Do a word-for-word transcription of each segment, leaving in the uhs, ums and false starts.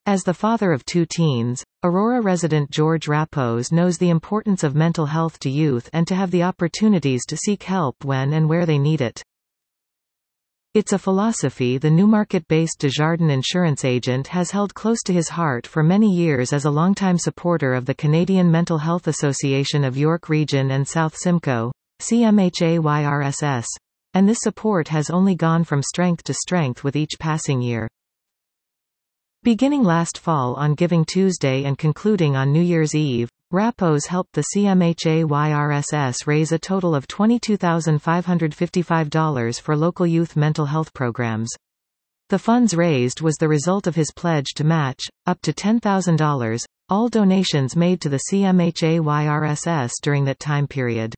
As the father of two teens, Aurora resident George Rappos knows the importance of mental health to youth and to have the opportunities to seek help when and where they need it. It's a philosophy the Newmarket-based Desjardins insurance agent has held close to his heart for many years as a longtime supporter of the Canadian Mental Health Association of York Region and South Simcoe, C M H A Y R S S, and this support has only gone from strength to strength with each passing year. Beginning last fall on Giving Tuesday and concluding on New Year's Eve, Rappos helped the C M H A Y R S S raise a total of twenty-two thousand five hundred fifty-five dollars for local youth mental health programs. The funds raised was the result of his pledge to match, up to ten thousand dollars, all donations made to the C M H A Y R S S during that time period.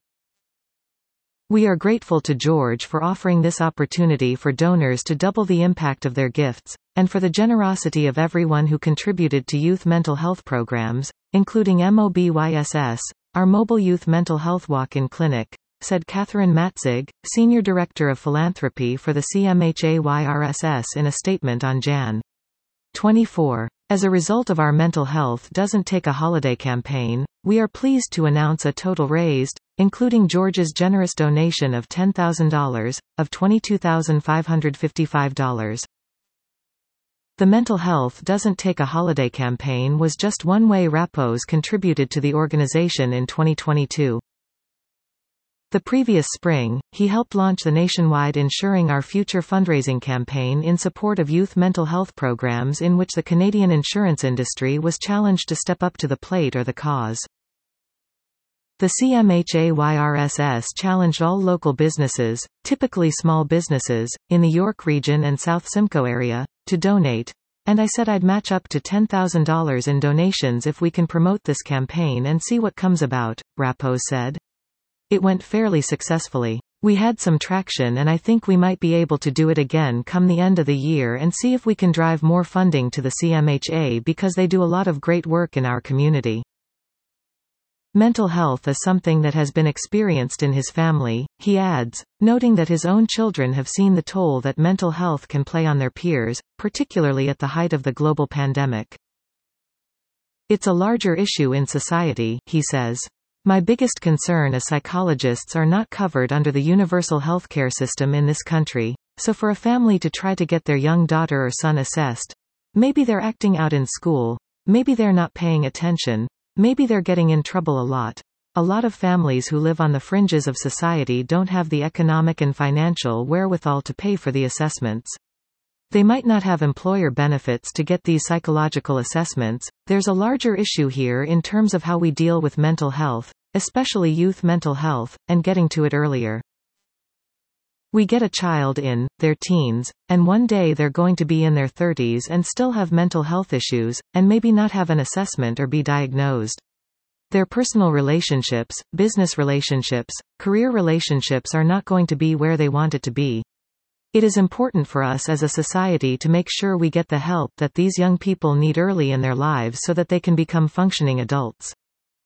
We are grateful to George for offering this opportunity for donors to double the impact of their gifts, and for the generosity of everyone who contributed to youth mental health programs, including M O B Y S S, our mobile youth mental health walk-in clinic, said Catherine Matzig, Senior Director of Philanthropy for the C M H A Y R S S in a statement on January twenty-fourth. As a result of our Mental Health Doesn't Take a Holiday campaign, we are pleased to announce a total raised, including George's generous donation of ten thousand dollars, of twenty-two thousand five hundred fifty-five dollars. The Mental Health Doesn't Take a Holiday campaign was just one way Rappos contributed to the organization in twenty twenty-two. The previous spring, he helped launch the nationwide Ensuring Our Future fundraising campaign in support of youth mental health programs in which the Canadian insurance industry was challenged to step up to the plate or the cause. The C M H A Y R S S challenged all local businesses, typically small businesses, in the York Region and South Simcoe area, to donate, and I said I'd match up to ten thousand dollars in donations if we can promote this campaign and see what comes about, Rappos said. It went fairly successfully. We had some traction and I think we might be able to do it again come the end of the year and see if we can drive more funding to the C M H A because they do a lot of great work in our community. Mental health is something that has been experienced in his family, he adds, noting that his own children have seen the toll that mental health can play on their peers, particularly at the height of the global pandemic. It's a larger issue in society, he says. My biggest concern is psychologists are not covered under the universal healthcare system in this country, so for a family to try to get their young daughter or son assessed, maybe they're acting out in school, maybe they're not paying attention, maybe they're getting in trouble a lot. A lot of families who live on the fringes of society don't have the economic and financial wherewithal to pay for the assessments. They might not have employer benefits to get these psychological assessments. There's a larger issue here in terms of how we deal with mental health, especially youth mental health, and getting to it earlier. We get a child in their teens, and one day they're going to be in their thirties and still have mental health issues, and maybe not have an assessment or be diagnosed. Their personal relationships, business relationships, career relationships are not going to be where they want it to be. It is important for us as a society to make sure we get the help that these young people need early in their lives so that they can become functioning adults.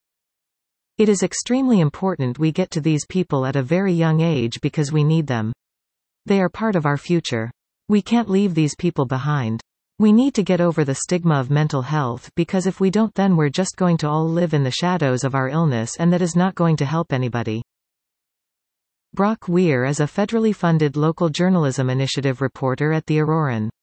It is extremely important we get to these people at a very young age because we need them. They are part of our future. We can't leave these people behind. We need to get over the stigma of mental health because if we don't then we're just going to all live in the shadows of our illness and that is not going to help anybody. Brock Weir is a federally funded local journalism initiative reporter at The Auroran.